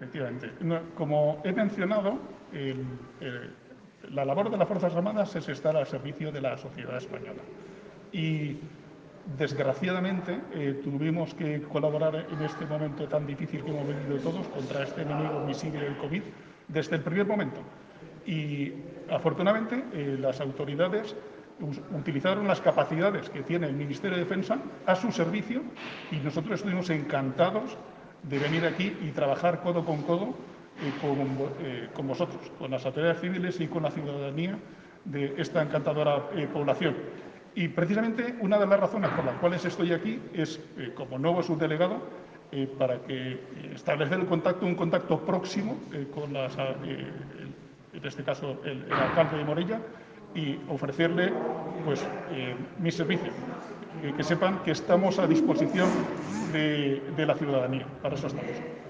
efectivamente. Como he mencionado, la labor de las Fuerzas Armadas es estar al servicio de la sociedad española. Y desgraciadamente tuvimos que colaborar en este momento tan difícil que hemos vivido todos contra este enemigo invisible del COVID desde el primer momento. Y afortunadamente las autoridades utilizaron las capacidades que tiene el Ministerio de Defensa a su servicio y nosotros estuvimos encantados de venir aquí y trabajar codo con codo con vosotros, con las autoridades civiles y con la ciudadanía de esta encantadora población. Y precisamente una de las razones por las cuales estoy aquí es, como nuevo subdelegado, para establecer un contacto próximo con en este caso el alcalde de Morella, y ofrecerle pues, mi servicio. Que sepan que estamos a disposición de la ciudadanía. Para eso estamos.